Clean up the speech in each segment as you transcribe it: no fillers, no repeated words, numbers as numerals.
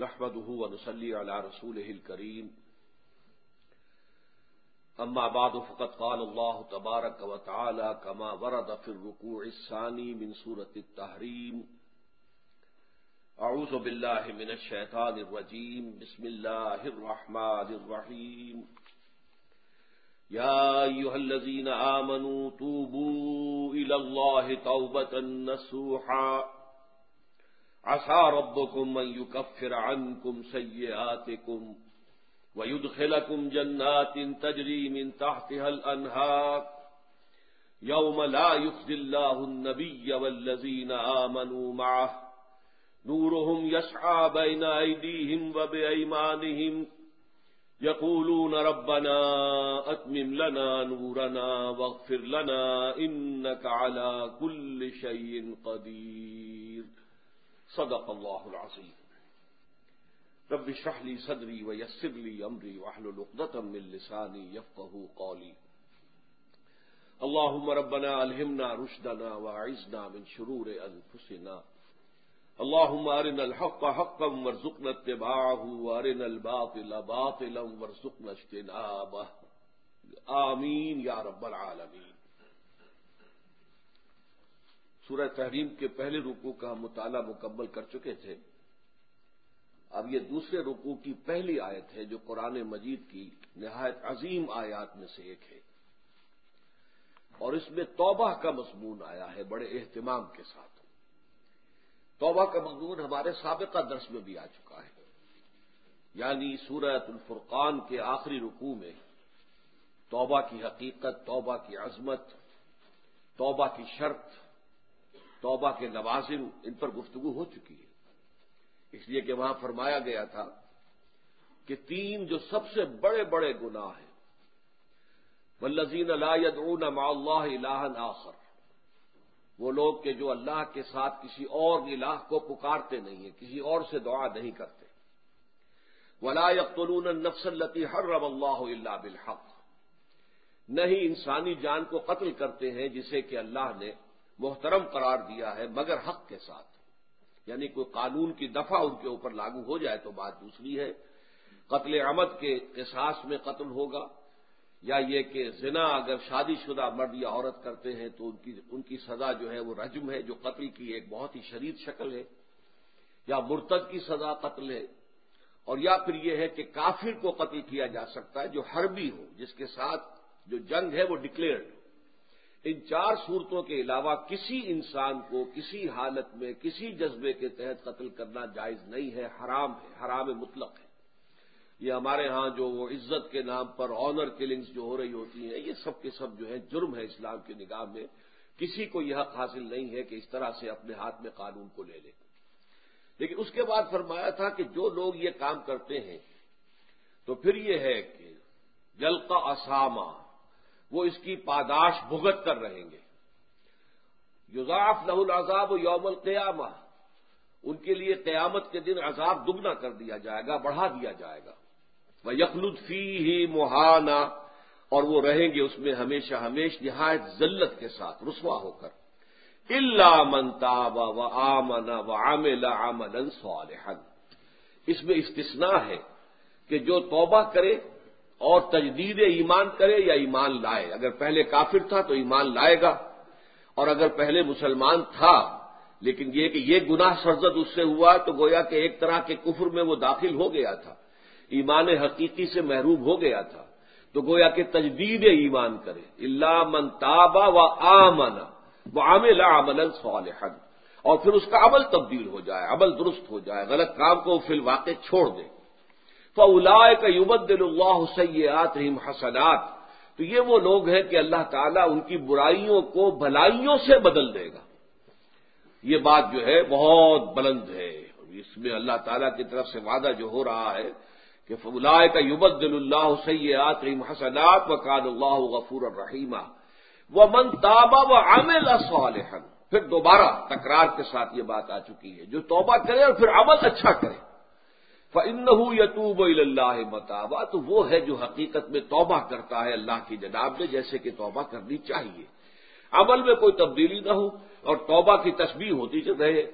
نحمده ونصلي على رسوله الكريم اما بعد فقد قال الله تبارك وتعالى كما ورد في الركوع الثاني من سورة التحريم اعوذ بالله من الشيطان الرجيم بسم الله الرحمن الرحيم يا ايها الذين آمنوا توبوا الى الله توبة نصوحا عسى ربكم ان يكفر عنكم سيئاتكم ويدخلكم جنات تجري من تحتها الانهار يوم لا يخزي الله النبي والذين آمنوا معه نورهم يسعى بين أيديهم وبأيمانهم يقولون ربنا أتمم لنا نورنا واغفر لنا إنك على كل شيء قدير صدق الله العظيم رب اشرح لي صدري ويسر لي امري واحلل عقدة من لساني يفقهوا قولي اللهم ربنا الهمنا رشدنا واعذنا من شرور انفسنا اللهم ارنا الحق حقا وارزقنا اتباعه وارنا الباطل باطلا وارزقنا اجتنابه آمین یا رب العالمین۔ سورہ تحریم کے پہلے رکوع کا ہم مطالعہ مکمل کر چکے تھے۔ اب یہ دوسرے رکوع کی پہلی آیت ہے جو قرآن مجید کی نہایت عظیم آیات میں سے ایک ہے، اور اس میں توبہ کا مضمون آیا ہے بڑے اہتمام کے ساتھ۔ توبہ کا مضمون ہمارے سابقہ درس میں بھی آ چکا ہے، یعنی سورۃ الفرقان کے آخری رکوع میں توبہ کی حقیقت، توبہ کی عظمت، توبہ کی شرط، توبہ کے لوازم، ان پر گفتگو ہو چکی ہے، اس لیے کہ وہاں فرمایا گیا تھا کہ تین جو سب سے بڑے بڑے گناہ ہیں، والذین لا يدعون مع اللہ الہا آخر، وہ لوگ کہ جو اللہ کے ساتھ کسی اور الہ کو پکارتے نہیں ہیں، کسی اور سے دعا نہیں کرتے، ولا يقتلون النفس التي حرم اللہ الا بالحق، نہیں انسانی جان کو قتل کرتے ہیں جسے کہ اللہ نے محترم قرار دیا ہے مگر حق کے ساتھ، یعنی کوئی قانون کی دفعہ ان کے اوپر لاگو ہو جائے تو بات دوسری ہے، قتل عمد کے قصاص میں قتل ہوگا، یا یہ کہ زنا اگر شادی شدہ مرد یا عورت کرتے ہیں تو ان کی سزا جو ہے وہ رجم ہے، جو قتل کی ایک بہت ہی شدید شکل ہے، یا مرتد کی سزا قتل ہے، اور یا پھر یہ ہے کہ کافر کو قتل کیا جا سکتا ہے جو حربی ہو، جس کے ساتھ جو جنگ ہے وہ ڈکلیئرڈ ہو۔ ان چار صورتوں کے علاوہ کسی انسان کو کسی حالت میں کسی جذبے کے تحت قتل کرنا جائز نہیں ہے، حرام ہے، حرام مطلق ہے۔ یہ ہمارے ہاں جو وہ عزت کے نام پر آنر کلنگز جو ہو رہی ہوتی ہیں، یہ سب کے سب جو ہے جرم ہے اسلام کی نگاہ میں، کسی کو یہ حق حاصل نہیں ہے کہ اس طرح سے اپنے ہاتھ میں قانون کو لے لے۔ لیکن اس کے بعد فرمایا تھا کہ جو لوگ یہ کام کرتے ہیں تو پھر یہ ہے کہ یلقا اسامہ، وہ اس کی پاداش بھگت کر رہیں گے، یضاعف لہ العذاب یوم القیامہ، ان کے لیے قیامت کے دن عذاب دگنا کر دیا جائے گا، بڑھا دیا جائے گا، وَيَخْلُدْ فِيهِ مُهَانًا، اور وہ رہیں گے اس میں ہمیشہ ہمیش نہایت ذلت کے ساتھ، رسوا ہو کر، إِلَّا مَن تَابَ وَآمَنَ وَعَمِلَ عَمَلًا صَالِحًا، اس میں استثناء ہے کہ جو توبہ کرے اور تجدید ایمان کرے یا ایمان لائے، اگر پہلے کافر تھا تو ایمان لائے گا، اور اگر پہلے مسلمان تھا لیکن یہ کہ یہ گناہ سرزد اس سے ہوا تو گویا کہ ایک طرح کے کفر میں وہ داخل ہو گیا تھا، ایمان حقیقی سے محروم ہو گیا تھا، تو گویا کہ تجدید ایمان کرے، الا من تاب وآمن وعمل عملا صالحا، اور پھر اس کا عمل تبدیل ہو جائے، عمل درست ہو جائے، غلط کام کو فی الواقع چھوڑ دے، فاولئک یبدل اللہ سیئاتہم حسنات، تو یہ وہ لوگ ہیں کہ اللہ تعالیٰ ان کی برائیوں کو بھلائیوں سے بدل دے گا۔ یہ بات جو ہے بہت بلند ہے، اس میں اللہ تعالیٰ کی طرف سے وعدہ جو ہو رہا ہے کہ فاولئک یبدل اللہ سیئاتہم حسنات وکان اللہ غفورا رحیما ومن تاب وعمل صالحا، پھر دوبارہ تکرار کے ساتھ یہ بات آ چکی ہے، جو توبہ کرے اور پھر عمل اچھا کرے، فإنہ یتوب الی اللہ متابا، تو وہ ہے جو حقیقت میں توبہ کرتا ہے اللہ کی جناب میں جیسے کہ توبہ کرنی چاہیے، عمل میں کوئی تبدیلی نہ ہو اور توبہ کی تسبیح ہوتی رہے،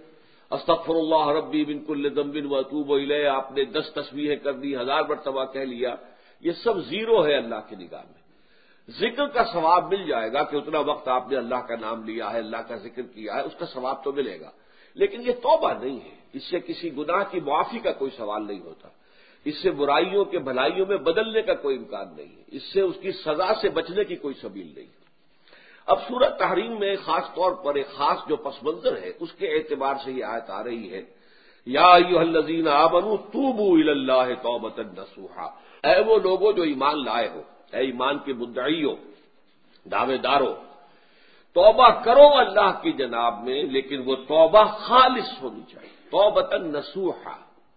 استغفر اللہ ربی من کل ذنب واتوب الیہ آپ نے 10 تسبیحیں کر دی، 1000 مرتبہ کہہ لیا، یہ سب زیرو ہے اللہ کی نگاہ میں۔ ذکر کا ثواب مل جائے گا کہ اتنا وقت آپ نے اللہ کا نام لیا ہے، اللہ کا ذکر کیا ہے، اس کا ثواب تو ملے گا، لیکن یہ توبہ نہیں ہے، اس سے کسی گناہ کی معافی کا کوئی سوال نہیں ہوتا، اس سے برائیوں کے بھلائیوں میں بدلنے کا کوئی امکان نہیں ہے، اس سے اس کی سزا سے بچنے کی کوئی سبیل نہیں۔ اب سورۃ تحریم میں خاص طور پر ایک خاص جو پس منظر ہے اس کے اعتبار سے یہ آیت آ رہی ہے، یا ایھا الذین آمنوا توبوا الی اللہ توبۃ نصوحا، اے وہ لوگوں جو ایمان لائے ہو، اے ایمان کے مدعیوں، دعوے داروں، توبہ کرو اللہ کی جناب میں، لیکن وہ توبہ خالص ہونی چاہیے، توبۃ نصوحا۔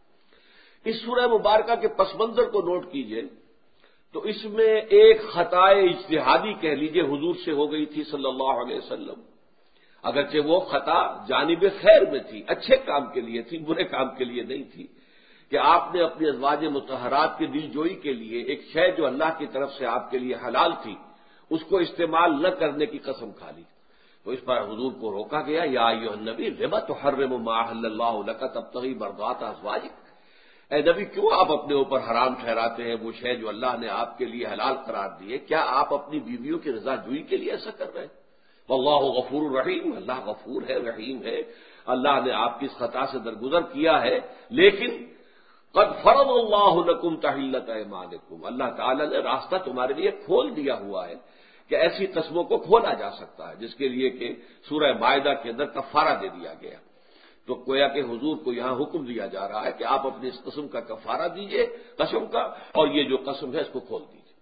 اس سورہ مبارکہ کے پس منظر کو نوٹ کیجئے تو اس میں ایک خطائے اجتہادی کہہ لیجئے حضور سے ہو گئی تھی صلی اللہ علیہ وسلم، اگرچہ وہ خطا جانب خیر میں تھی، اچھے کام کے لیے تھی، برے کام کے لیے نہیں تھی، کہ آپ نے اپنی ازواج مطہرات کی دل جوئی کے لیے ایک شے جو اللہ کی طرف سے آپ کے لیے حلال تھی اس کو استعمال نہ کرنے کی قسم کھا لی، تو اس پر حضور کو روکا گیا، یا ایھا النبی لم تحرم ما احل اللہ لک تبتغی مرضات ازواجک، اے نبی کیوں آپ اپنے اوپر حرام ٹھہراتے ہیں وہ شے جو اللہ نے آپ کے لیے حلال قرار دی ہے؟ کیا آپ اپنی بیویوں کی رضا جوئی کے لیے ایسا کر رہے ہیں؟ واللہ غفور رحیم، اللہ غفور ہے، رحیم ہے، اللہ نے آپ کی اس خطا سے درگزر کیا ہے، لیکن قد فرض اللہ لکم تحلۃ ایمانکم، اللہ تعالی نے راستہ تمہارے لیے کھول دیا ہوا ہے کہ ایسی قسموں کو کھولا جا سکتا ہے، جس کے لیے کہ سورہ مائدہ کے اندر کفارہ دے دیا گیا۔ تو گویا کہ حضور کو یہاں حکم دیا جا رہا ہے کہ آپ اپنی اس قسم کا کفارہ دیجئے، قسم کا، اور یہ جو قسم ہے اس کو کھول دیجئے۔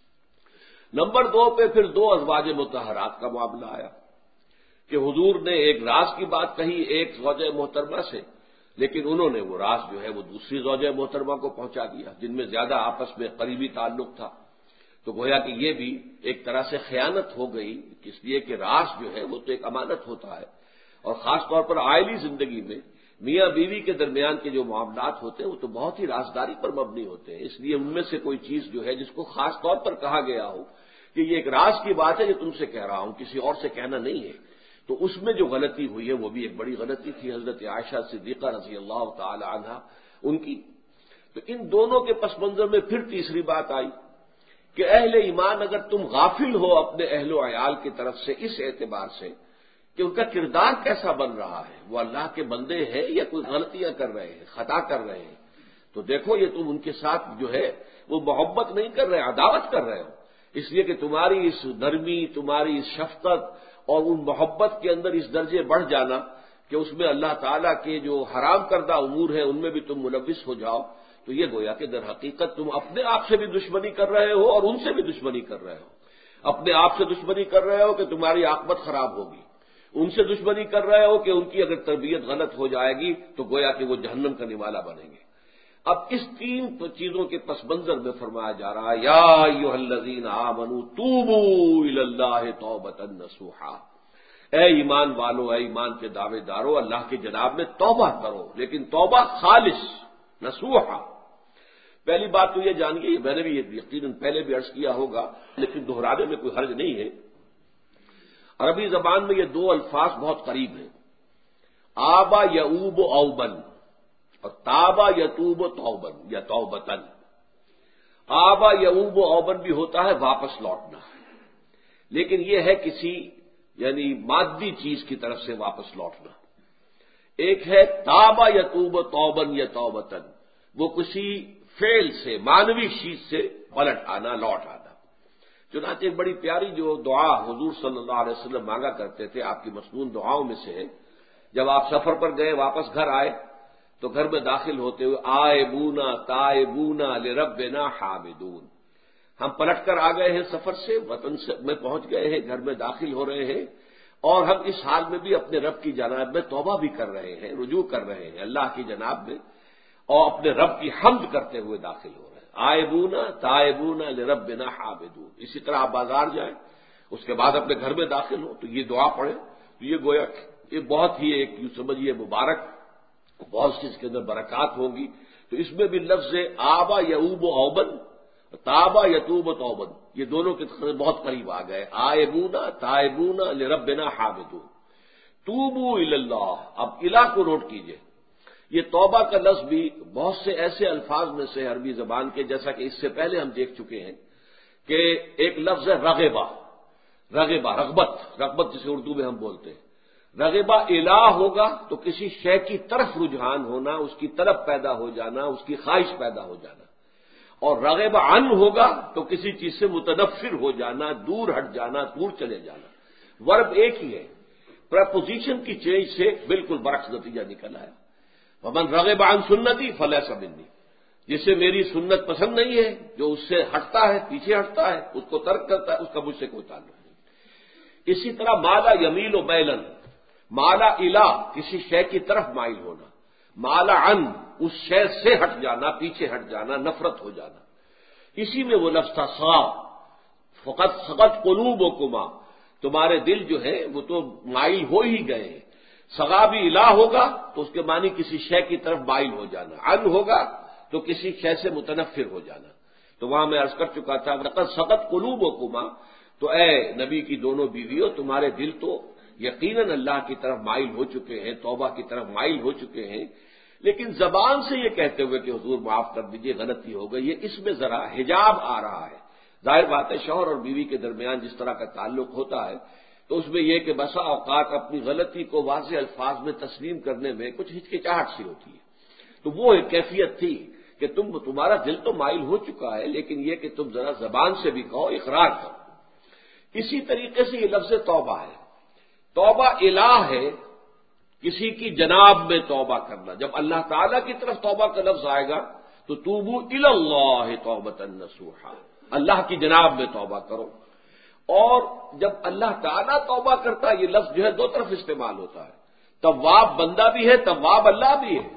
نمبر 2 پہ پھر 2 ازواج مطہرات کا معاملہ آیا کہ حضور نے ایک راز کی بات کہی ایک زوجہ محترمہ سے، لیکن انہوں نے وہ راز جو ہے وہ دوسری زوجہ محترمہ کو پہنچا دیا جن میں زیادہ آپس میں قریبی تعلق تھا، تو گویا کہ یہ بھی ایک طرح سے خیانت ہو گئی، اس لیے کہ راز جو ہے وہ تو ایک امانت ہوتا ہے، اور خاص طور پر عائلی زندگی میں میاں بیوی کے درمیان کے جو معاملات ہوتے ہیں وہ تو بہت ہی رازداری پر مبنی ہوتے ہیں، اس لیے ان میں سے کوئی چیز جو ہے جس کو خاص طور پر کہا گیا ہو کہ یہ ایک راز کی بات ہے جو تم سے کہہ رہا ہوں، کسی اور سے کہنا نہیں ہے، تو اس میں جو غلطی ہوئی ہے وہ بھی ایک بڑی غلطی تھی حضرت عائشہ صدیقہ رضی اللہ تعالی عنہا ان کی۔ تو ان دونوں کے پس منظر میں پھر تیسری بات آئی کہ اہل ایمان اگر تم غافل ہو اپنے اہل و عیال کی طرف سے اس اعتبار سے کہ ان کا کردار کیسا بن رہا ہے، وہ اللہ کے بندے ہیں یا کوئی غلطیاں کر رہے ہیں، خطا کر رہے ہیں، تو دیکھو یہ تم ان کے ساتھ جو ہے وہ محبت نہیں کر رہے، عداوت کر رہے ہو، اس لیے کہ تمہاری اس نرمی، تمہاری اس شفقت اور ان محبت کے اندر اس درجے بڑھ جانا کہ اس میں اللہ تعالیٰ کے جو حرام کردہ امور ہیں ان میں بھی تم ملوث ہو جاؤ، تو یہ گویا کہ در حقیقت تم اپنے آپ سے بھی دشمنی کر رہے ہو اور ان سے بھی دشمنی کر رہے ہو، اپنے آپ سے دشمنی کر رہے ہو کہ تمہاری عاقبت خراب ہوگی، ان سے دشمنی کر رہے ہو کہ ان کی اگر تربیت غلط ہو جائے گی تو گویا کہ وہ جہنم کا نوالا بنیں گے۔ اب اس 3 چیزوں کے پس منظر میں فرمایا جا رہا ہے، یا ایھا الذین آمنوا توبوا الی اللہ توبۃ نصوحا، اے ایمان والو، اے ایمان کے دعوے دارو، اللہ کی جناب میں توبہ کرو، لیکن توبہ خالص نصوحا۔ پہلی بات تو یہ جانیے، میں نے بھی یہ یقیناً پہلے بھی عرض کیا ہوگا لیکن دہرانے میں کوئی حرج نہیں ہے، عربی زبان میں یہ 2 الفاظ بہت قریب ہیں، آبا یعوب اوبن اور تابا یتوب توبن یا توبتن۔ آبا یعوب اوبن بھی ہوتا ہے واپس لوٹنا، لیکن یہ ہے کسی یعنی مادی چیز کی طرف سے واپس لوٹنا۔ ایک ہے تابا یتوب توبن یا توبتن، وہ کسی فعل سے، مانوی چیز سے پلٹ آنا، لوٹ آنا۔ چنانچہ ایک بڑی پیاری جو دعا حضور صلی اللہ علیہ وسلم مانگا کرتے تھے، آپ کی مصنون دعاؤں میں سے ہے، جب آپ سفر پر گئے واپس گھر آئے تو گھر میں داخل ہوتے ہوئے آئبونا تائبونا لربنا حامدون، ہم پلٹ کر آ گئے ہیں سفر سے، وطن سے میں پہنچ گئے ہیں، گھر میں داخل ہو رہے ہیں، اور ہم اس حال میں بھی اپنے رب کی جناب میں توبہ بھی کر رہے ہیں، رجوع کر رہے ہیں اللہ کی جناب میں، اور اپنے رب کی حمد کرتے ہوئے داخل ہو رہے ہیں۔ آئبونا تائبونا لربنا حامدون۔ اسی طرح آپ بازار جائیں، اس کے بعد اپنے گھر میں داخل ہو تو یہ دعا پڑھیں، تو یہ گویا یہ بہت ہی ایک یوں سمجھیے مبارک، بہت سی اس کے اندر برکات ہوں گی۔ تو اس میں بھی لفظ آبا یعوب اوبن، تابا یتوب توبن، یہ دونوں کے بہت قریب آ گئے، آئبونا تائبونا لربنا حامدون۔ توبوا الی اللہ، اب الہ کو نوٹ کیجئے، یہ توبہ کا لفظ بھی بہت سے ایسے الفاظ میں سے عربی زبان کے، جیسا کہ اس سے پہلے ہم دیکھ چکے ہیں کہ ایک لفظ ہے رغبہ، رغبت جسے اردو میں ہم بولتے ہیں۔ رغبہ الہ ہوگا تو کسی شے کی طرف رجحان ہونا، اس کی طلب پیدا ہو جانا، اس کی خواہش پیدا ہو جانا، اور رغبہ عن ہوگا تو کسی چیز سے متنفر ہو جانا، دور ہٹ جانا، دور چلے جانا۔ ورب ایک ہی ہے، پریپوزیشن کی چینج سے بالکل برعکس نتیجہ نکل آیا۔ ومن رغب عن سنتی فلیس منی، جسے میری سنت پسند نہیں ہے، جو اس سے ہٹتا ہے، پیچھے ہٹتا ہے، اس کو ترک کرتا ہے، اس کا مجھ سے کوئی تعلق نہیں۔ اسی طرح مالا یمیل و میلن، مالا الہ کسی شے کی طرف مائل ہونا، مالا عن اس شے سے ہٹ جانا، پیچھے ہٹ جانا، نفرت ہو جانا۔ اسی میں وہ لفظ تھا صاف، فقط قلوبکما، تمہارے دل جو ہے وہ تو مائل ہو ہی گئے ہیں۔ سغا بھی الہ ہوگا تو اس کے معنی کسی شے کی طرف مائل ہو جانا، عن ہوگا تو کسی شے سے متنفر ہو جانا۔ تو وہاں میں عرض کر چکا تھا لقد سقط قلوبکما، تو اے نبی کی دونوں بیویوں، تمہارے دل تو یقیناً اللہ کی طرف مائل ہو چکے ہیں، توبہ کی طرف مائل ہو چکے ہیں، لیکن زبان سے یہ کہتے ہوئے کہ حضور معاف کر دیجئے غلطی ہو گئی ہے، اس میں ذرا حجاب آ رہا ہے۔ ظاہر بات ہے شوہر اور بیوی کے درمیان جس طرح کا تعلق ہوتا ہے تو اس میں یہ کہ بسا اوقات اپنی غلطی کو واضح الفاظ میں تسلیم کرنے میں کچھ ہچکچاہٹ سی ہوتی ہے۔ تو وہ ایک کیفیت تھی کہ تمہارا دل تو مائل ہو چکا ہے، لیکن یہ کہ تم ذرا زبان سے بھی کہو، اقرار کرو۔ اسی طریقے سے یہ لفظ توبہ ہے، توبہ الہ ہے، کسی کی جناب میں توبہ کرنا۔ جب اللہ تعالیٰ کی طرف توبہ کا لفظ آئے گا تو توبوا الی اللہ توبۃ نصوحا، اللہ کی جناب میں توبہ کرو۔ اور جب اللہ تعالیٰ توبہ کرتا ہے، یہ لفظ جو ہے دو طرف استعمال ہوتا ہے، تواب بندہ بھی ہے، تواب اللہ بھی ہے۔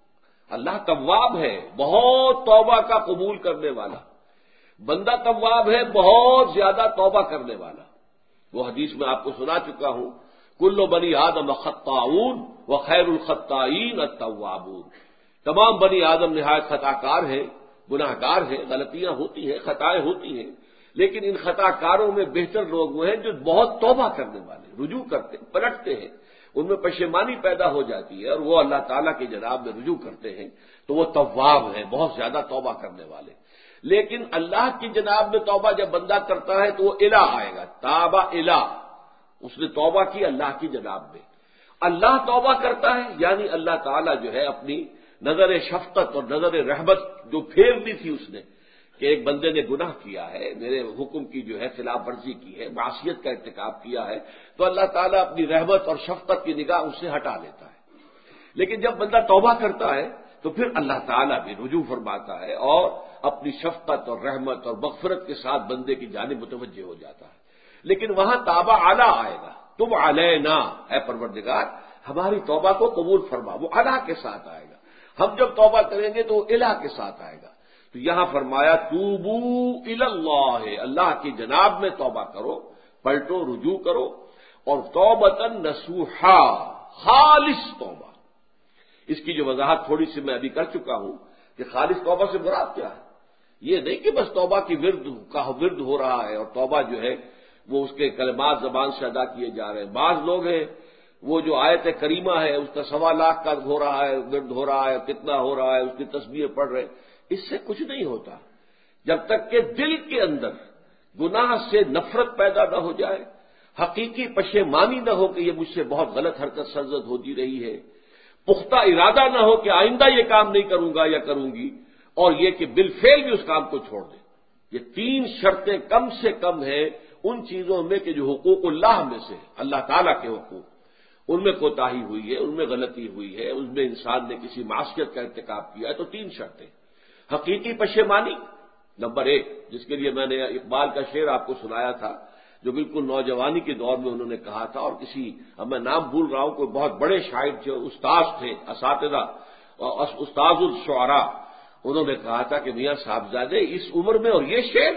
اللہ تواب ہے، بہت توبہ کا قبول کرنے والا، بندہ تواب ہے، بہت زیادہ توبہ کرنے والا۔ وہ حدیث میں آپ کو سنا چکا ہوں، کل بنی آدم خطاؤون وخیر الخطائین التوابون، تمام بنی آدم نہایت خطا کار ہیں، گناہ گار ہیں، غلطیاں ہوتی ہیں، خطائیں ہوتی ہیں، لیکن ان خطا کاروں میں بہتر لوگ وہ ہیں جو بہت توبہ کرنے والے، رجوع کرتے، پلٹتے ہیں، ان میں پشیمانی پیدا ہو جاتی ہے اور وہ اللہ تعالیٰ کی جناب میں رجوع کرتے ہیں، تو وہ تواب ہیں، بہت زیادہ توبہ کرنے والے۔ لیکن اللہ کی جناب میں توبہ جب بندہ کرتا ہے تو وہ الہ آئے گا، تابہ الہ، اس نے توبہ کی اللہ کی جناب میں۔ اللہ توبہ کرتا ہے یعنی اللہ تعالیٰ جو ہے اپنی نظر شفقت اور نظر رحمت جو پھیر دی تھی اس نے کہ ایک بندے نے گناہ کیا ہے، میرے حکم کی جو ہے خلاف ورزی کی ہے، معصیت کا ارتکاب کیا ہے، تو اللہ تعالیٰ اپنی رحمت اور شفقت کی نگاہ اس سے ہٹا لیتا ہے۔ لیکن جب بندہ توبہ کرتا ہے تو پھر اللہ تعالیٰ بھی رجوع فرماتا ہے اور اپنی شفقت اور رحمت اور مغفرت کے ساتھ بندے کی جانب متوجہ ہو جاتا ہے۔ لیکن وہاں تابہ اعلیٰ آئے گا، تب علینا، اے پروردگار ہماری توبہ کو قبول فرما، وہ اعلیٰ کے ساتھ آئے گا۔ ہم جب توبہ کریں گے تو وہ الہ کے ساتھ آئے گا۔ تو یہاں فرمایا توبوا الی اللہ، اللہ کی جناب میں توبہ کرو، پلٹو، رجوع کرو، اور توبۃ نصوحا، خالص توبہ۔ اس کی جو وضاحت تھوڑی سی میں ابھی کر چکا ہوں کہ خالص توبہ سے مراد کیا ہے، یہ نہیں کہ بس توبہ کی ورد ہو رہا ہے اور توبہ جو ہے وہ اس کے کلمات زبان سے ادا کیے جا رہے ہیں۔ بعض لوگ ہیں وہ جو آیت کریمہ ہے اس کا 1.25 لاکھ کا ہو رہا ہے، ورد ہو رہا ہے، کتنا ہو رہا ہے، اس کی تسبیح پڑھ رہے ہیں، اس سے کچھ نہیں ہوتا جب تک کہ دل کے اندر گناہ سے نفرت پیدا نہ ہو جائے، حقیقی پشیمانی نہ ہو کہ یہ مجھ سے بہت غلط حرکت سرزد ہوتی رہی ہے، پختہ ارادہ نہ ہو کہ آئندہ یہ کام نہیں کروں گا یا کروں گی، اور یہ کہ بالفعل بھی اس کام کو چھوڑ دیں۔ یہ 3 شرطیں کم سے کم ہیں ان چیزوں میں کہ جو حقوق اللہ میں سے اللہ تعالیٰ کے حقوق، ان میں کوتاہی ہوئی ہے، ان میں غلطی ہوئی ہے، ان میں انسان نے کسی معصیت کا ارتکاب کیا ہے، تو 3 شرطیں۔ حقیقی پشیمانی نمبر 1، جس کے لیے میں نے اقبال کا شعر آپ کو سنایا تھا جو بالکل نوجوانی کے دور میں انہوں نے کہا تھا، اور اب میں نام بھول رہا ہوں، کوئی بہت بڑے شاعر جو استاد تھے، اساتذہ، استاذ الشعراء، انہوں نے کہا تھا کہ میاں صاحبزادے اس عمر میں اور یہ شعر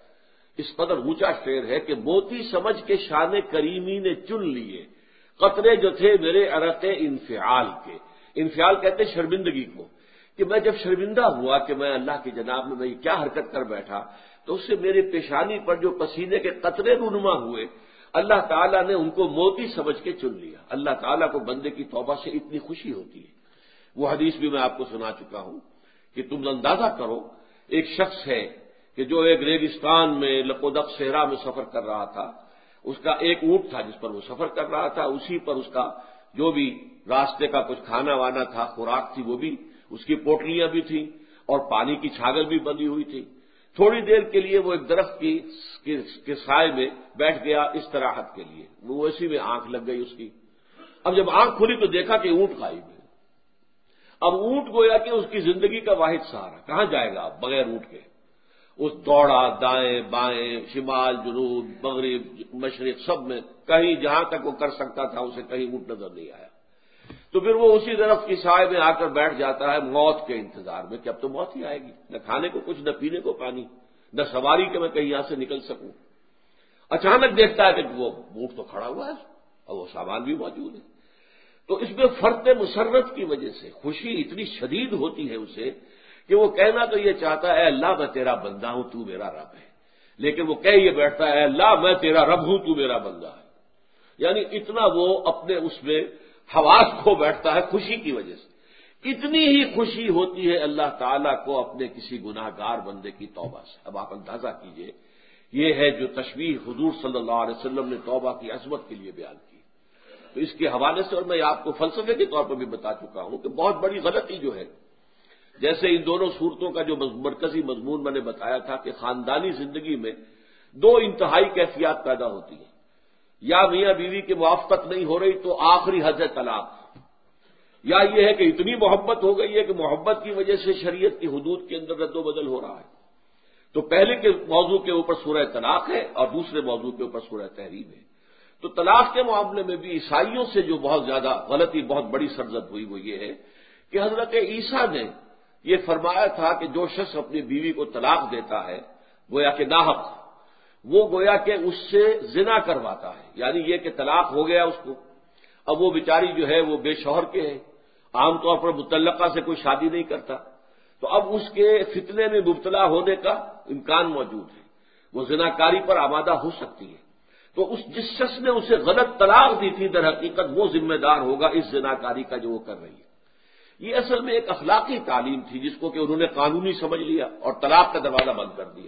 اس قدر اونچا شعر ہے کہ موتی سمجھ کے شان کریمی نے چن لیے قطرے جو تھے میرے عرق انفعال کے۔ انفعال کہتے شرمندگی کو، کہ میں جب شرمندہ ہوا کہ میں اللہ کی جناب میں یہ کیا حرکت کر بیٹھا، تو اس سے میرے پیشانی پر جو پسینے کے قطرے رونما ہوئے اللہ تعالیٰ نے ان کو موتی سمجھ کے چن لیا۔ اللہ تعالیٰ کو بندے کی توبہ سے اتنی خوشی ہوتی ہے۔ وہ حدیث بھی میں آپ کو سنا چکا ہوں کہ تم اندازہ کرو، ایک شخص ہے کہ جو ایک ریگستان میں لقودق صحرا میں سفر کر رہا تھا، اس کا ایک اونٹ تھا جس پر وہ سفر کر رہا تھا، اسی پر اس کا جو بھی راستے کا کچھ کھانا وانا تھا، خوراک تھی، وہ بھی اس کی پوٹلیاں بھی تھیں اور پانی کی چھاگل بھی بندھی ہوئی تھی۔ تھوڑی دیر کے لیے وہ ایک درخت کے سائے میں بیٹھ گیا استراحت کے لیے، وہ اسی میں آنکھ لگ گئی اس کی۔ اب جب آنکھ کھلی تو دیکھا کہ اونٹ غائب ہے۔ اب اونٹ گویا کہ اس کی زندگی کا واحد سہارا، کہاں جائے گا اب بغیر اونٹ کے؟ اس دوڑا دائیں بائیں، شمال جنوب مغرب مشرق سب میں، کہیں جہاں تک وہ کر سکتا تھا اسے کہیں اونٹ نظر نہیں آیا۔ تو پھر وہ اسی درخت کی سائے میں آ کر بیٹھ جاتا ہے موت کے انتظار میں کہ اب تو موت ہی آئے گی، نہ کھانے کو کچھ، نہ پینے کو پانی، نہ سواری کہ میں کہیں یہاں سے نکل سکوں۔ اچانک دیکھتا ہے کہ وہ اونٹ تو کھڑا ہوا ہے اور وہ سامان بھی موجود ہے۔ تو اس میں فرط مسرت کی وجہ سے خوشی اتنی شدید ہوتی ہے اسے کہ وہ کہنا تو یہ چاہتا ہے اے اللہ میں تیرا بندہ ہوں تو میرا رب ہے، لیکن وہ کہہ یہ بیٹھتا ہے اے اللہ میں تیرا رب ہوں تو میرا بندہ ہے۔ یعنی اتنا وہ اپنے اس میں حواس کھو بیٹھتا ہے خوشی کی وجہ سے۔ اتنی ہی خوشی ہوتی ہے اللہ تعالیٰ کو اپنے کسی گناہ گار بندے کی توبہ سے۔ اب آپ اندازہ کیجئے، یہ ہے جو تشبیہ حضور صلی اللہ علیہ وسلم نے توبہ کی عظمت کے لیے بیان کی۔ تو اس کے حوالے سے، اور میں آپ کو فلسفے کے طور پر بھی بتا چکا ہوں کہ بہت بڑی غلطی جو ہے، جیسے ان دونوں صورتوں کا جو مرکزی مضمون میں نے بتایا تھا کہ خاندانی زندگی میں دو انتہائی کیفیات پیدا ہوتی ہیں، یا میاں بیوی کی موافقت نہیں ہو رہی تو آخری حد ہے طلاق، یا یہ ہے کہ اتنی محبت ہو گئی ہے کہ محبت کی وجہ سے شریعت کی حدود کے اندر رد و بدل ہو رہا ہے۔ تو پہلے کے موضوع کے اوپر سورہ طلاق ہے اور دوسرے موضوع کے اوپر سورہ تحریم ہے۔ تو طلاق کے معاملے میں بھی عیسائیوں سے جو بہت زیادہ غلطی، بہت بڑی سرزد ہوئی وہ یہ ہے کہ حضرت عیسیٰ نے یہ فرمایا تھا کہ جو شخص اپنی بیوی کو طلاق دیتا ہے گویا کہ ناحق، وہ گویا کہ اس سے زنا کرواتا ہے، یعنی یہ کہ طلاق ہو گیا اس کو، اب وہ بیچاری جو ہے وہ بے شوہر کے ہے، عام طور پر متعلقہ سے کوئی شادی نہیں کرتا، تو اب اس کے فتنے میں مبتلا ہونے کا امکان موجود ہے، وہ زناکاری پر آمادہ ہو سکتی ہے۔ تو جس شخص نے اسے غلط طلاق دی تھی در حقیقت وہ ذمہ دار ہوگا اس زناکاری کا جو وہ کر رہی ہے۔ یہ اصل میں ایک اخلاقی تعلیم تھی جس کو کہ انہوں نے قانونی سمجھ لیا اور طلاق کا دروازہ بند کر دیا،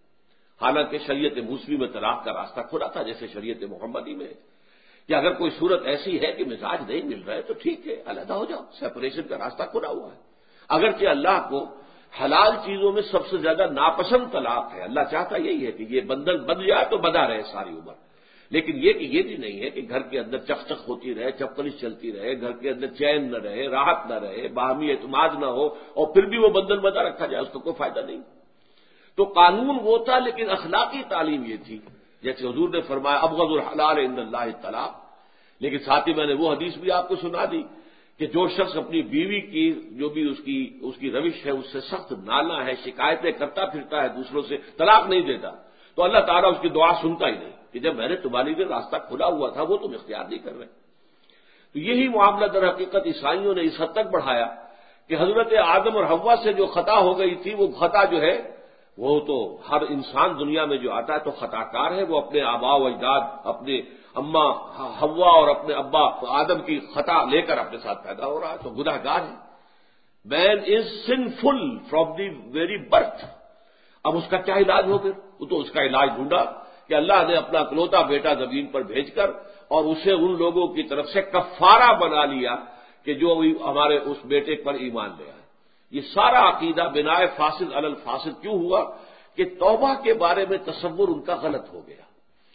حالانکہ شریعت موسوی میں طلاق کا راستہ کھلا تھا جیسے شریعت محمدی میں، کہ اگر کوئی صورت ایسی ہے کہ مزاج نہیں مل رہا ہے تو ٹھیک ہے، علیحدہ ہو جاؤ، سیپریشن کا راستہ کھلا ہوا ہے۔ اگرچہ اللہ کو حلال چیزوں میں سب سے زیادہ ناپسند طلاق ہے، اللہ چاہتا یہی ہے کہ یہ بندن بن جائے تو بدا رہے ساری عمر، لیکن یہ کہ یہ بھی نہیں ہے کہ گھر کے اندر چک ہوتی رہے، چپکلش چلتی رہے، گھر کے اندر چین نہ رہے، راحت نہ رہے، باہمی اعتماد نہ ہو اور پھر بھی وہ بندن بدا رکھا جائے، اس کا کوئی فائدہ نہیں۔ تو قانون وہ تھا لیکن اخلاقی تعلیم یہ تھی، جیسے حضور نے فرمایا ابغض الحلال عند اللہ الطلاق، لیکن ساتھ ہی میں نے وہ حدیث بھی آپ کو سنا دی کہ جو شخص اپنی بیوی کی جو بھی اس کی روش ہے اس سے سخت نالا ہے، شکایتیں کرتا پھرتا ہے دوسروں سے، طلاق نہیں دیتا، تو اللہ تعالیٰ اس کی دعا سنتا ہی نہیں کہ جب میں نے تمہارے لیے راستہ کھلا ہوا تھا وہ تم اختیار نہیں کر رہے۔ تو یہی معاملہ در حقیقت عیسائیوں نے اس حد تک بڑھایا کہ حضرت آدم اور حوا سے جو خطا ہو گئی تھی وہ خطا جو ہے وہ تو ہر انسان دنیا میں جو آتا ہے تو خطا کار ہے، وہ اپنے آباء و اجداد، اپنے اماں حوا اور اپنے ابا آدم کی خطا لے کر اپنے ساتھ پیدا ہو رہا ہے، تو گناہ گار ہے۔ Man is sinful from the very birth. اب اس کا کیا علاج ہو پھر؟ وہ تو اس کا علاج ڈھونڈا کہ اللہ نے اپنا اکلوتا بیٹا زمین پر بھیج کر اور اسے ان لوگوں کی طرف سے کفارہ بنا لیا کہ جو ہمارے اس بیٹے پر ایمان لے آئے۔ یہ سارا عقیدہ بناء فاسد علی الفاسد کیوں ہوا کہ توبہ کے بارے میں تصور ان کا غلط ہو گیا۔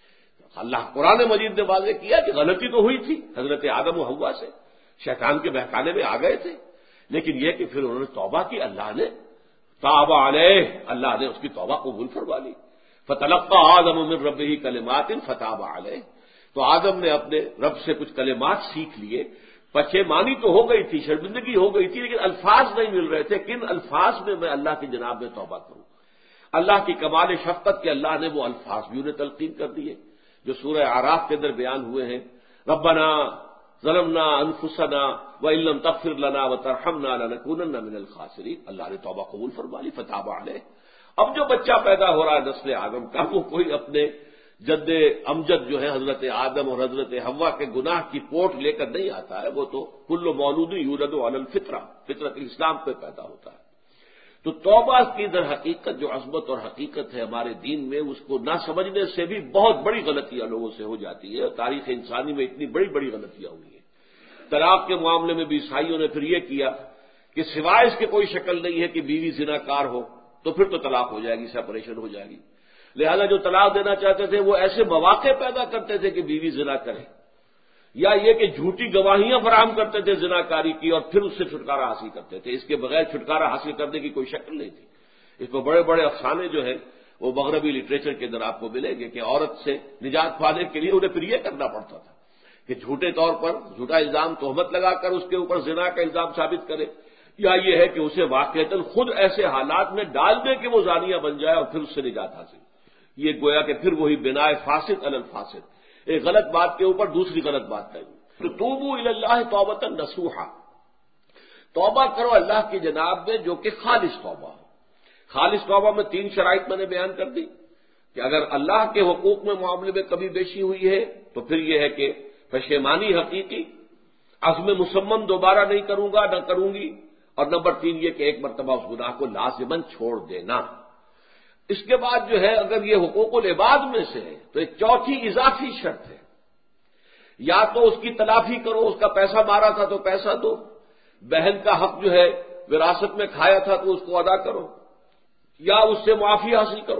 اللہ قرآن مجید نے واضح کیا کہ غلطی تو ہوئی تھی حضرت آدم و حوا سے، شیطان کے بہکانے میں آ گئے تھے، لیکن یہ کہ پھر انہوں نے توبہ کی، اللہ نے تاب علیہ، اللہ نے اس کی توبہ قبول فرما لی۔ فتلقى آدم من ربه کلمات فتاب علیہ، تو آدم نے اپنے رب سے کچھ کلمات سیکھ لیے، پشیمانی تو ہو گئی تھی، شرمندگی ہو گئی تھی، لیکن الفاظ نہیں مل رہے تھے، کن الفاظ میں میں اللہ کی جناب میں توبہ کروں۔ اللہ کی کمال شفقت کے اللہ نے وہ الفاظ بھی انہیں تلقین کر دیے جو سورہ اعراف کے اندر بیان ہوئے ہیں، ربنا ظلمنا انفسنا وان لم تغفر لنا وترحمنا لنکونن من الخاسرین، اللہ نے توبہ قبول فرما لی، فتاب علیہ۔ اب جو بچہ پیدا ہو رہا ہے نسل آدم کا وہ کوئی اپنے جد امجد جو ہے حضرت آدم اور حضرت حوا کے گناہ کی پوٹ لے کر نہیں آتا ہے، وہ تو کل مولود یولد علی الفطرہ، فطرت اسلام پہ پیدا ہوتا ہے۔ تو توبہ کی در حقیقت جو عظمت اور حقیقت ہے ہمارے دین میں، اس کو نہ سمجھنے سے بھی بہت بڑی غلطیاں لوگوں سے ہو جاتی ہے۔ تاریخ انسانی میں اتنی بڑی بڑی غلطیاں ہوئی ہیں۔ طلاق کے معاملے میں بھی عیسائیوں نے پھر یہ کیا کہ سوائے اس کے کوئی شکل نہیں ہے کہ بیوی زنا کار ہو تو پھر تو طلاق ہو جائے گی، سپریشن ہو جائے گی۔ لہذا جو طلاق دینا چاہتے تھے وہ ایسے مواقع پیدا کرتے تھے کہ بیوی زنا کرے، یا یہ کہ جھوٹی گواہیاں فراہم کرتے تھے زنا کاری کی اور پھر اس سے چھٹکارا حاصل کرتے تھے۔ اس کے بغیر چھٹکارا حاصل کرنے کی کوئی شکل نہیں تھی۔ اس میں بڑے بڑے افسانے جو ہیں وہ مغربی لٹریچر کے اندر آپ کو ملیں گے کہ عورت سے نجات پانے کے لیے انہیں پھر یہ کرنا پڑتا تھا کہ جھوٹے طور پر جھوٹا الزام تہمت لگا کر اس کے اوپر زنا کا الزام ثابت کرے، یا یہ ہے کہ اسے واقعتاً خود ایسے حالات میں ڈال دے کہ وہ زانیہ بن جائے اور پھر اس سے نجات حاصل۔ یہ گویا کہ پھر وہی بنائے فاسد علی الفاسد، ایک غلط بات کے اوپر دوسری غلط بات ہے۔ تو توبوا الی اللہ توبۃ نصوحا، توبہ کرو اللہ کی جناب میں جو کہ خالص توبہ ہو۔ خالص توبہ میں 3 شرائط میں نے بیان کر دی کہ اگر اللہ کے حقوق میں معاملے میں کبھی بیشی ہوئی ہے تو پھر یہ ہے کہ پشیمانی حقیقی، عزم مصمم دوبارہ نہیں کروں گا نہ کروں گی، اور نمبر 3 یہ کہ ایک مرتبہ اس گناہ کو لازماً چھوڑ دینا۔ اس کے بعد جو ہے اگر یہ حقوق العباد میں سے ہے تو ایک چوتھی اضافی شرط ہے، یا تو اس کی تلافی کرو، اس کا پیسہ مارا تھا تو پیسہ دو، بہن کا حق جو ہے وراثت میں کھایا تھا تو اس کو ادا کرو، یا اس سے معافی حاصل کرو،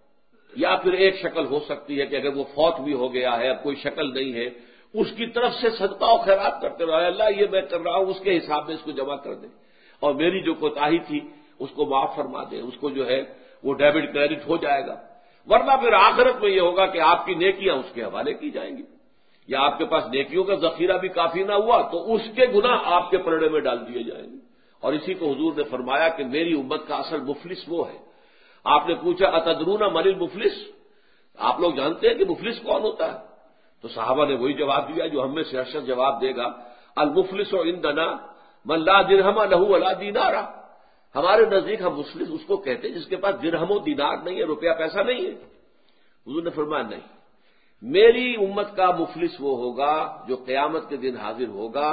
یا پھر ایک شکل ہو سکتی ہے کہ اگر وہ فوت بھی ہو گیا ہے، اب کوئی شکل نہیں ہے، اس کی طرف سے صدقہ و خیرات کرتے رہو، اللہ یہ میں کر رہا ہوں اس کے حساب میں اس کو جمع کر دے، اور میری جو کوتاہی تھی اس کو معاف فرما دے، اس کو جو ہے وہ ڈیبٹ کریڈٹ ہو جائے گا، ورنہ پھر آخرت میں یہ ہوگا کہ آپ کی نیکیاں اس کے حوالے کی جائیں گی، یا آپ کے پاس نیکیوں کا ذخیرہ بھی کافی نہ ہوا تو اس کے گناہ آپ کے پلڑے میں ڈال دیے جائیں گے۔ اور اسی کو حضور نے فرمایا کہ میری امت کا اصل مفلس وہ ہے۔ آپ نے پوچھا اتدرون من المفلس، آپ لوگ جانتے ہیں کہ مفلس کون ہوتا ہے؟ تو صحابہ نے وہی جواب دیا جو ہم میں سے ہر شخص جواب دے گا، المفلس عندنا من لا درہم لہ ولا دینار، ہمارے نزدیک ہم مفلس اس کو کہتے ہیں جس کے پاس درہم و دینار نہیں ہے، روپیہ پیسہ نہیں ہے۔ حضور نے فرمایا نہیں، میری امت کا مفلس وہ ہوگا جو قیامت کے دن حاضر ہوگا،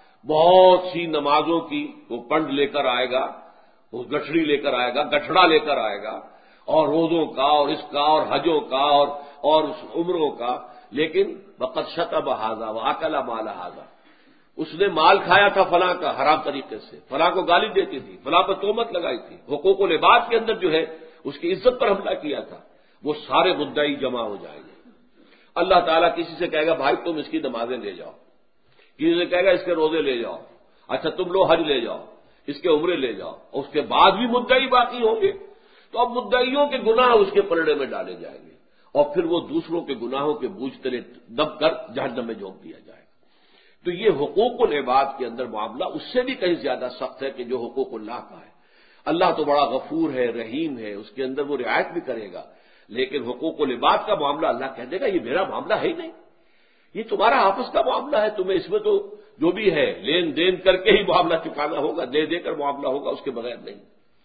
بہت سی نمازوں کی وہ پنڈ لے کر آئے گا، وہ گٹھڑی لے کر آئے گا، گٹھڑا لے کر آئے گا، اور روزوں کا اور اس کا اور حجوں کا اور عمروں کا، لیکن وقد شتم ھذا واکل مال ھذا، اس نے مال کھایا تھا فلاں کا حرام طریقے سے، فلاں کو گالی دیتی تھی، فلاں پر تہمت لگائی تھی، حقوق العباد کے اندر جو ہے اس کی عزت پر حملہ کیا تھا، وہ سارے مدعی جمع ہو جائیں گے۔ اللہ تعالیٰ کسی سے کہے گا بھائی تم اس کی نمازیں لے جاؤ، کسی سے کہے گا اس کے روزے لے جاؤ، اچھا تم لو حج لے جاؤ، اس کے عمرے لے جاؤ، اور اس کے بعد بھی مدعی باقی ہوں گے تو اب مدعیوں کے گناہ اس کے پلڑے میں ڈالے جائیں گے، اور پھر وہ دوسروں کے گناہوں کے بوجھ تلے دب کر جہنم میں جھونک دیا جائے گا۔ تو یہ حقوق العباد کے اندر معاملہ اس سے بھی کہیں زیادہ سخت ہے کہ جو حقوق اللہ کا ہے۔ اللہ تو بڑا غفور ہے، رحیم ہے، اس کے اندر وہ رعایت بھی کرے گا، لیکن حقوق العباد کا معاملہ اللہ کہہ دے گا یہ میرا معاملہ ہے ہی نہیں، یہ تمہارا آپس کا معاملہ ہے، تمہیں اس میں تو جو بھی ہے لین دین کر کے ہی معاملہ چکانا ہوگا، دے دے کر معاملہ ہوگا، اس کے بغیر نہیں۔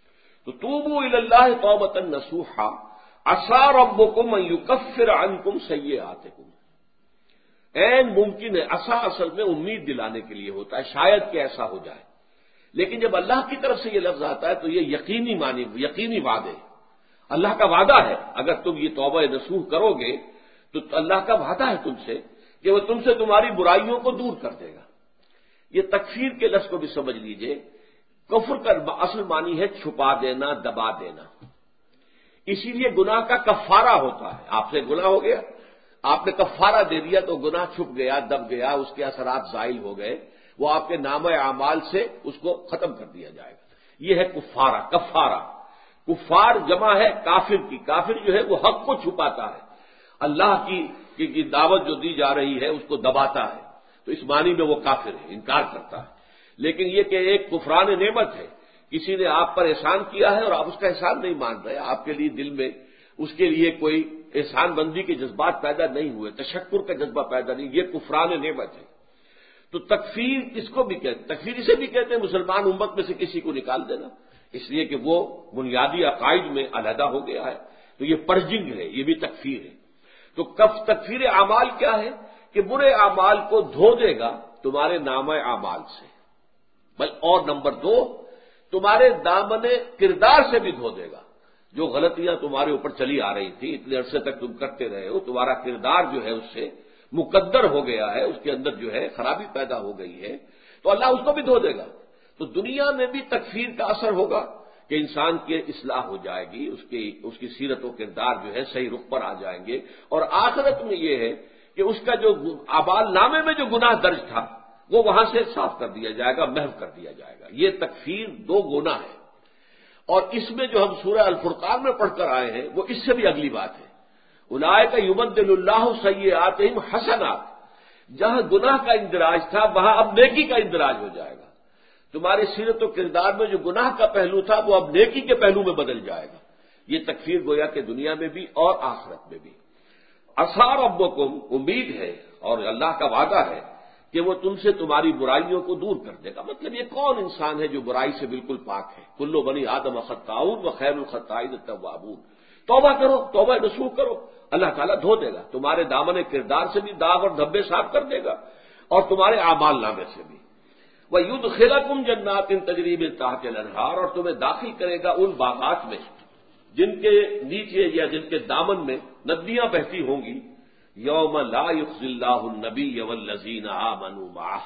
تو توبوا الی اللہ توبۃ نصوحا عسیٰ ربکم ان یکفر عنکم سیئاتکم، عین ممکن ہے، عسیٰ اصل میں امید دلانے کے لیے ہوتا ہے، شاید کہ ایسا ہو جائے، لیکن جب اللہ کی طرف سے یہ لفظ آتا ہے تو یہ یقینی معنی، یقینی وعدے، اللہ کا وعدہ ہے، اگر تم یہ توبہ نصوح کرو گے تو اللہ کا وعدہ ہے تم سے کہ وہ تم سے تمہاری برائیوں کو دور کر دے گا۔ یہ تکفیر کے لفظ کو بھی سمجھ لیجئے، کفر کا اصل معنی ہے چھپا دینا، دبا دینا، اسی لیے گناہ کا کفارہ ہوتا ہے۔ آپ سے گناہ ہو گیا، آپ نے کفارہ دے دیا تو گناہ چھپ گیا، دب گیا، اس کے اثرات زائل ہو گئے، وہ آپ کے نامہ اعمال سے اس کو ختم کر دیا جائے گا، یہ ہے کفارہ، کفارہ۔ کفار جمع ہے کافر کی، کافر جو ہے وہ حق کو چھپاتا ہے، اللہ کی دعوت جو دی جا رہی ہے اس کو دباتا ہے، تو اس معنی میں وہ کافر ہے، انکار کرتا ہے۔ لیکن یہ کہ ایک کفران نعمت ہے، کسی نے آپ پر احسان کیا ہے اور آپ اس کا احسان نہیں مان رہے، آپ کے لیے دل میں اس کے لیے کوئی احسان بندی کے جذبات پیدا نہیں ہوئے، تشکر کا جذبہ پیدا نہیں، یہ کفران نعمت ہے۔ تو تکفیر اس کو بھی کہتے ہیں، تکفیر اسے بھی کہتے ہیں مسلمان امت میں سے کسی کو نکال دینا، اس لیے کہ وہ بنیادی عقائد میں علیحدہ ہو گیا ہے، تو یہ پرجنگ ہے، یہ بھی تکفیر ہے۔ تو تو تکفیر اعمال کیا ہے کہ برے اعمال کو دھو دے گا تمہارے نامہ اعمال سے، بل اور نمبر 2 تمہارے دامن کردار سے بھی دھو دے گا۔ جو غلطیاں تمہارے اوپر چلی آ رہی تھی اتنے عرصے تک تم کرتے رہے ہو، تمہارا کردار جو ہے اس سے مقدر ہو گیا ہے، اس کے اندر جو ہے خرابی پیدا ہو گئی ہے، تو اللہ اس کو بھی دھو دے گا۔ تو دنیا میں بھی تکفیر کا اثر ہوگا کہ انسان کی اصلاح ہو جائے گی، اس کی سیرت و کردار جو ہے صحیح رخ پر آ جائیں گے، اور آخرت میں یہ ہے کہ اس کا جو اعمال نامے میں جو گناہ درج تھا وہ وہاں سے صاف کر دیا جائے گا، محو کر دیا جائے گا۔ یہ تکفیر 2 گنا ہے، اور اس میں جو ہم سورہ الفرقان میں پڑھ کر آئے ہیں وہ اس سے بھی اگلی بات ہے۔ اولئک یبدل اللہ سیئاتہم حسنات، جہاں گناہ کا اندراج تھا وہاں اب نیکی کا اندراج ہو جائے گا۔ تمہاری سیرت و کردار میں جو گناہ کا پہلو تھا وہ اب نیکی کے پہلو میں بدل جائے گا۔ یہ تکفیر گویا کہ دنیا میں بھی اور آخرت میں بھی۔ عسیٰ ربکم، امید ہے اور اللہ کا وعدہ ہے کہ وہ تم سے تمہاری برائیوں کو دور کر دے گا۔ مطلب یہ کون انسان ہے جو برائی سے بالکل پاک ہے؟ کل بنی آدم خطاؤون وخیر الخطائین التوابون۔ توبہ کرو، توبہ نصوح کرو، اللہ تعالیٰ دھو دے گا، تمہارے دامن کردار سے بھی داغ اور دھبے صاف کر دے گا، اور تمہارے اعمال نامے سے بھی۔ وَيُدْخِلَكُمْ جَنَّاتٍ تَجْرِي مِن تَحْتِهَا الْأَنْهَارُ، اور تمہیں داخل کرے گا ان باغات میں جن کے نیچے یا جن کے دامن میں ندیاں بہتی ہوں گی۔ یوم لا یخزی اللہ النبی والذین آمنوا معہ،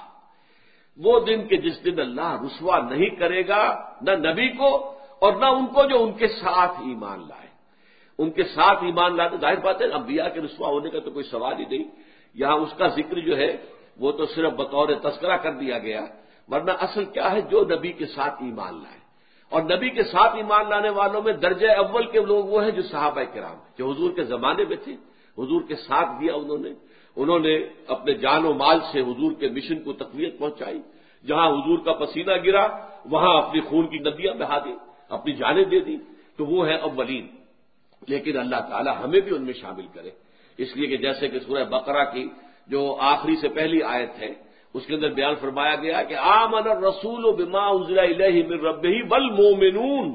وہ دن کہ جس دن اللہ رسوا نہیں کرے گا نہ نبی کو اور نہ ان کو جو ان کے ساتھ ایمان لائے۔ ان کے ساتھ ایمان لاتے، ظاہر بات ہے انبیاء کے رسوا ہونے کا تو کوئی سوال ہی نہیں، یہاں اس کا ذکر جو ہے وہ تو صرف بطور تذکرہ کر دیا گیا، ورنہ اصل کیا ہے جو نبی کے ساتھ ایمان لائے۔ اور نبی کے ساتھ ایمان لانے والوں میں درجہ اول کے لوگ وہ ہیں جو صحابہ کرام جو حضور کے زمانے میں تھے، حضور کے ساتھ دیا انہوں نے اپنے جان و مال سے حضور کے مشن کو تقویت پہنچائی، جہاں حضور کا پسینہ گرا وہاں اپنی خون کی ندیاں بہا دی، اپنی جانیں دے دی، تو وہ ہے اولین۔ لیکن اللہ تعالی ہمیں بھی ان میں شامل کرے، اس لیے کہ جیسے کہ سورہ بقرہ کی جو آخری سے پہلی آیت ہے اس کے اندر بیان فرمایا گیا کہ آمن الرسول بما انزل الیہ من ربہ والمؤمنون،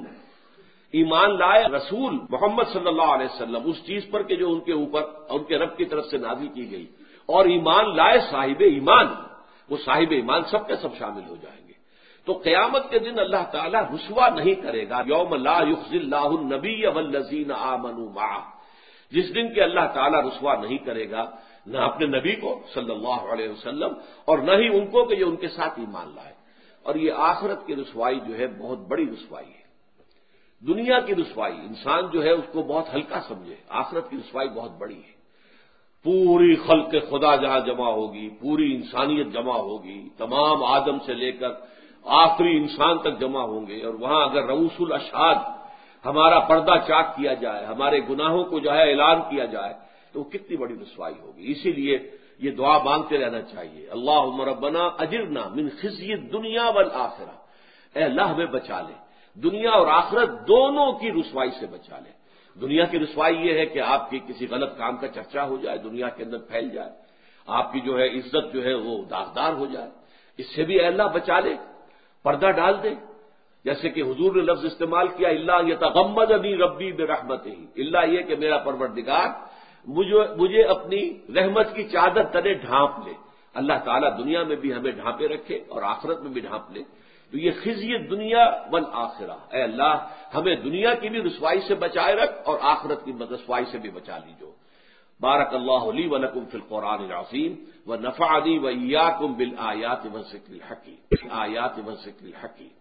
ایمان لائے رسول محمد صلی اللہ علیہ وسلم اس چیز پر کہ جو ان کے اوپر ان کے رب کی طرف سے نازل کی گئی، اور ایمان لائے صاحب ایمان، وہ صاحب ایمان سب کے سب شامل ہو جائیں گے۔ تو قیامت کے دن اللہ تعالیٰ رسوا نہیں کرے گا، یوم لا یخزی اللہ النبی والذین آمنوا معہ، جس دن کہ اللہ تعالیٰ رسوا نہیں کرے گا نہ اپنے نبی کو صلی اللہ علیہ وسلم اور نہ ہی ان کو کہ جو ان کے ساتھ ایمان لائے۔ اور یہ آخرت کی رسوائی جو ہے بہت بڑی رسوائی ہے۔ دنیا کی رسوائی انسان جو ہے اس کو بہت ہلکا سمجھے، آخرت کی رسوائی بہت بڑی ہے۔ پوری خلق خدا جہاں جمع ہوگی، پوری انسانیت جمع ہوگی، تمام آدم سے لے کر آخری انسان تک جمع ہوں گے، اور وہاں اگر رؤوس الاشہاد ہمارا پردہ چاک کیا جائے، ہمارے گناہوں کو جو ہے اعلان کیا جائے تو وہ کتنی بڑی رسوائی ہوگی۔ اسی لیے یہ دعا مانگتے رہنا چاہیے، اللہم ربنا اجرنا من خزی الدنیا والآخرہ، اے اللہ ہمیں بچا لے، دنیا اور آخرت دونوں کی رسوائی سے بچا لے۔ دنیا کی رسوائی یہ ہے کہ آپ کی کسی غلط کام کا چرچا ہو جائے، دنیا کے اندر پھیل جائے، آپ کی جو ہے عزت جو ہے وہ داغدار ہو جائے، اس سے بھی اے اللہ بچا لے، پردہ ڈال دے۔ جیسے کہ حضور نے لفظ استعمال کیا اللہ یتغمدنی ربی برحمتہ، اللہ یہ کہ میرا پروردگار مجھے اپنی رحمت کی چادر تلے ڈھانپ لے۔ اللہ تعالیٰ دنیا میں بھی ہمیں ڈھانپے رکھے اور آخرت میں بھی ڈھانپ لے۔ تو یہ خزی دنیا والآخرہ، اے اللہ ہمیں دنیا کی بھی رسوائی سے بچائے رکھ اور آخرت کی رسوائی سے بھی بچا لیجو۔ بارک اللہ لی ولکم فی القرآن العظیم ونفعنی وإیاکم بالآیات والذکر الحکیم۔